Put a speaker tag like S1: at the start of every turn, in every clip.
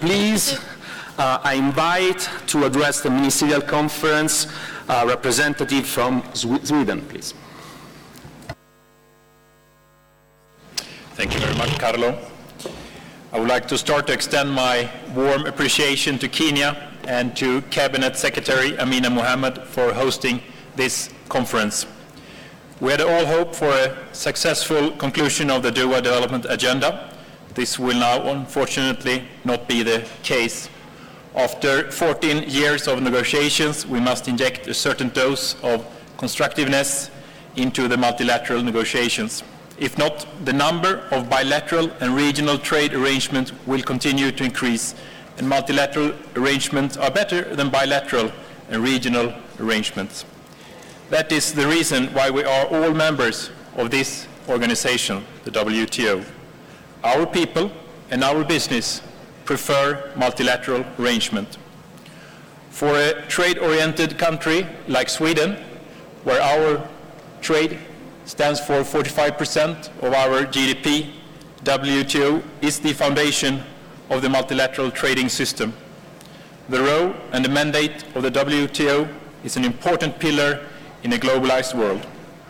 S1: please, I invite to address the Ministerial Conference representative from Sweden, please.
S2: Thank you very much, Carlo. I would like to start to extend my warm appreciation to Kenya and to Cabinet Secretary Amina Mohammed for hosting this conference. We had all hoped for a successful conclusion of the Doha Development Agenda. This will now, unfortunately, not be the case. After 14 years of negotiations, we must inject a certain dose of constructiveness into the multilateral negotiations. If not, the number of bilateral and regional trade arrangements will continue to increase, and multilateral arrangements are better than bilateral and regional arrangements. That is the reason why we are all members of this organization, the WTO. Our people and our business prefer multilateral arrangement. For a trade-oriented country like Sweden, where our trade stands for 45% of our GDP, WTO is the foundation of the multilateral trading system. The role and the mandate of the WTO is an important pillar in a globalized world.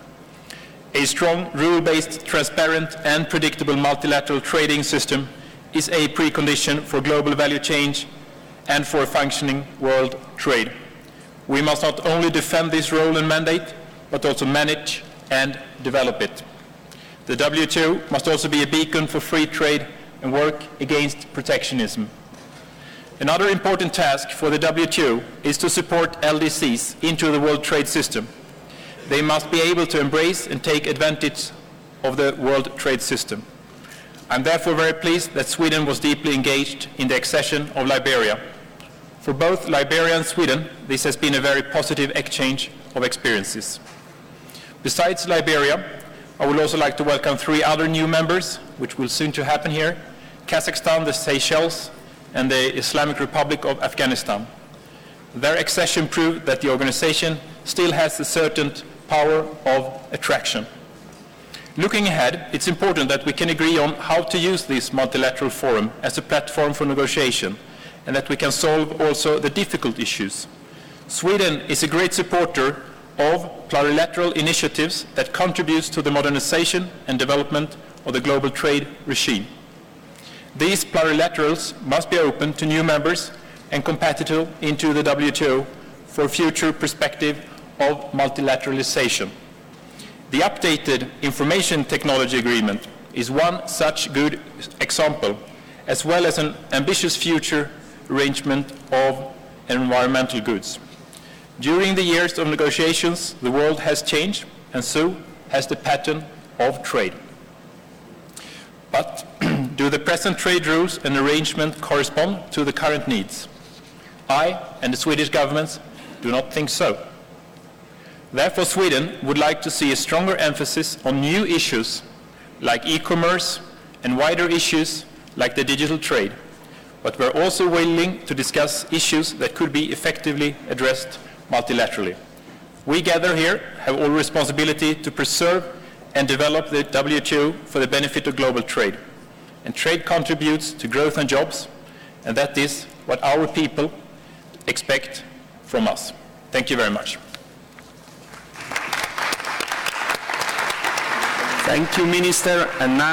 S2: A strong, rule-based, transparent and predictable multilateral trading system is a precondition for global value change and for functioning world trade. We must not only defend this role and mandate, but also manage and develop it. The WTO must also be a beacon for free trade and work against protectionism. Another important task for the WTO is to support LDCs into the world trade system. They must be able to embrace and take advantage of the world trade system. I'm therefore very pleased that Sweden was deeply engaged in the accession of Liberia. For both Liberia and Sweden, this has been a very positive exchange of experiences. Besides Liberia, I would also like to welcome 3 other new members, which will soon to happen here: Kazakhstan, the Seychelles, and the Islamic Republic of Afghanistan. Their accession proved that the organization still has a certain power of attraction. Looking ahead, it's important that we can agree on how to use this multilateral forum as a platform for negotiation, and that we can solve also the difficult issues. Sweden is a great supporter of plurilateral initiatives that contributes to the modernization and development of the global trade regime. These plurilaterals must be open to new members and compatible into the WTO for future perspective of multilateralization. The updated Information Technology Agreement is one such good example, as well as an ambitious future arrangement of environmental goods. During the years of negotiations, the world has changed, and so has the pattern of trade. But do the present trade rules and arrangements correspond to the current needs? I and the Swedish government do not think so. Therefore, Sweden would like to see a stronger emphasis on new issues like e-commerce and wider issues like the digital trade. But we're also willing to discuss issues that could be effectively addressed multilaterally. We gather here have all responsibility to preserve and develop the WTO for the benefit of global trade. And trade contributes to growth and jobs, and that is what our people expect from us. Thank you very much.
S1: Thank you, Minister. And now